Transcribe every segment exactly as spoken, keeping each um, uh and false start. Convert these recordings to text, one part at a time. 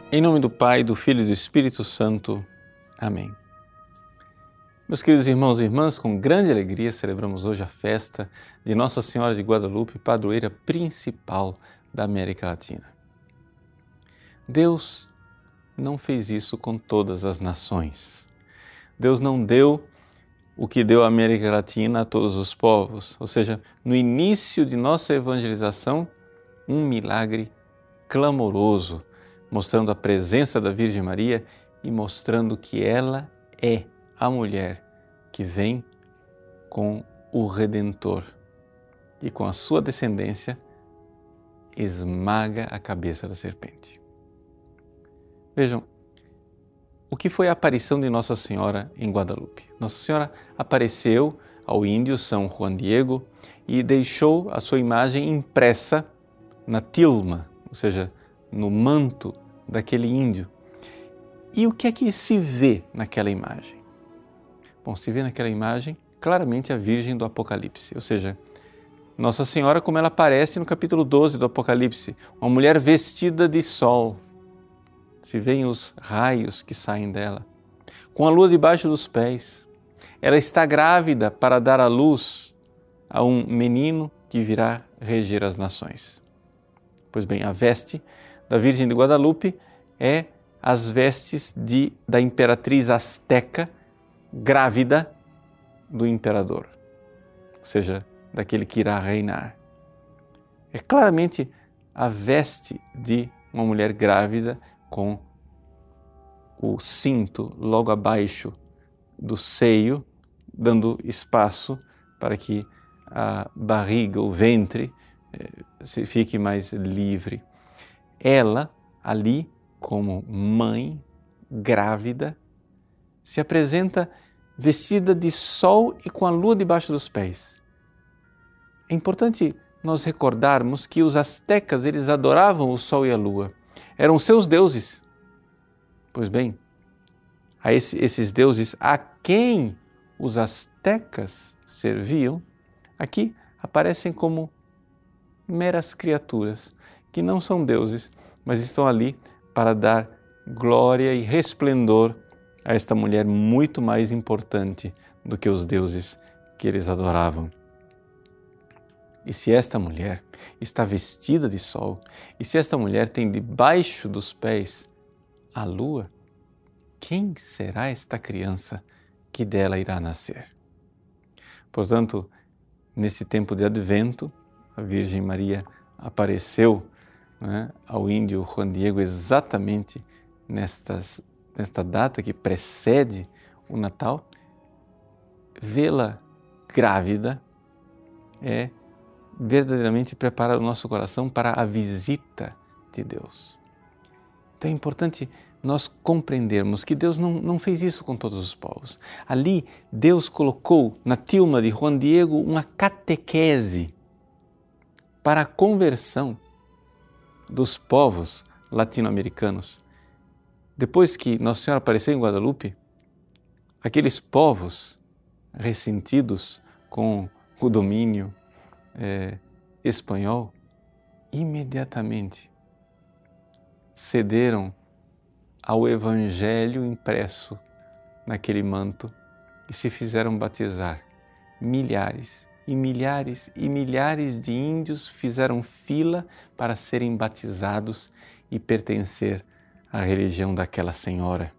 Em nome do Pai, do Filho e do Espírito Santo. Amém. Meus queridos irmãos e irmãs, com grande alegria celebramos hoje a festa de Nossa Senhora de Guadalupe, padroeira principal da América Latina. Deus não fez isso com todas as nações. Deus não deu o que deu à América Latina a todos os povos, ou seja, no início de nossa evangelização, um milagre clamoroso, mostrando a presença da Virgem Maria e mostrando que ela é a mulher que vem com o Redentor e com a sua descendência esmaga a cabeça da serpente. Vejam, o que foi a aparição de Nossa Senhora em Guadalupe? Nossa Senhora apareceu ao índio São Juan Diego e deixou a sua imagem impressa na tilma, ou seja, no manto daquele índio. E o que é que se vê naquela imagem? Bom, se vê naquela imagem claramente a Virgem do Apocalipse, ou seja, Nossa Senhora como ela aparece no capítulo doze do Apocalipse, uma mulher vestida de sol. Se veem os raios que saem dela, com a lua debaixo dos pés. Ela está grávida para dar à luz a um menino que virá reger as nações. Pois bem, a veste da Virgem de Guadalupe é as vestes de, da imperatriz asteca grávida do imperador, ou seja, daquele que irá reinar. É claramente a veste de uma mulher grávida com o cinto logo abaixo do seio, dando espaço para que a barriga, o ventre, se fique mais livre. Ela, ali, como mãe grávida, se apresenta vestida de sol e com a lua debaixo dos pés. É importante nós recordarmos que os astecas, eles adoravam o sol e a lua. Eram seus deuses. Pois bem, a esse, esses deuses a quem os astecas serviam, aqui aparecem como meras criaturas, que não são deuses, mas estão ali para dar glória e resplendor a esta mulher muito mais importante do que os deuses que eles adoravam. E se esta mulher está vestida de sol, e se esta mulher tem debaixo dos pés a lua, quem será esta criança que dela irá nascer? Portanto, nesse tempo de Advento, a Virgem Maria apareceu, né, ao índio Juan Diego exatamente nestas, nesta data que precede o Natal. Vê-la grávida é verdadeiramente preparar o nosso coração para a visita de Deus. Então é importante nós compreendermos que Deus não, não fez isso com todos os povos. Ali, Deus colocou na tilma de Juan Diego uma catequese para a conversão dos povos latino-americanos. Depois que Nossa Senhora apareceu em Guadalupe, aqueles povos ressentidos com o domínio é, espanhol, imediatamente cederam ao Evangelho impresso naquele manto e se fizeram batizar. Milhares e milhares e milhares de índios fizeram fila para serem batizados e pertencer à religião daquela senhora.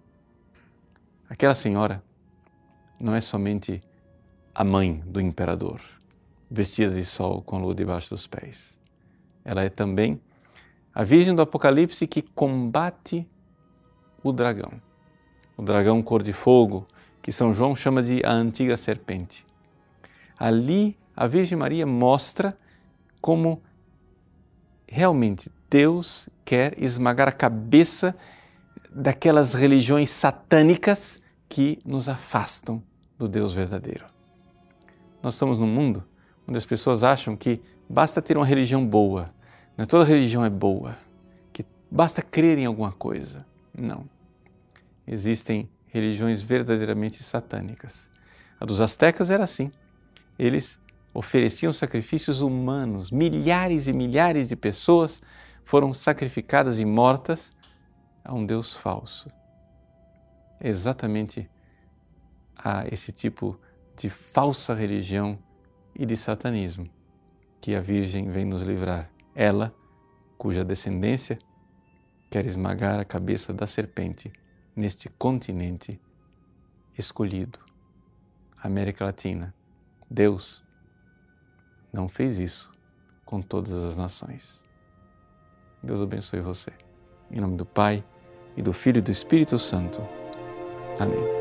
Aquela senhora não é somente a mãe do imperador, vestida de sol com a lua debaixo dos pés. Ela é também a Virgem do Apocalipse que combate o dragão. O dragão cor de fogo, que São João chama de a antiga serpente. Ali, a Virgem Maria mostra como realmente Deus quer esmagar a cabeça daquelas religiões satânicas que nos afastam do Deus verdadeiro. Nós estamos num mundo onde as pessoas acham que basta ter uma religião boa, não é toda religião é boa, que basta crer em alguma coisa. Não. Existem religiões verdadeiramente satânicas. A dos astecas era assim. Eles ofereciam sacrifícios humanos. Milhares e milhares de pessoas foram sacrificadas e mortas a um Deus falso. É exatamente a esse tipo de falsa religião e de satanismo que a Virgem vem nos livrar. Ela, cuja descendência quer esmagar a cabeça da serpente neste continente escolhido, América Latina. Deus não fez isso com todas as nações. Deus abençoe você. Em nome do Pai, e do Filho e do Espírito Santo. Amém.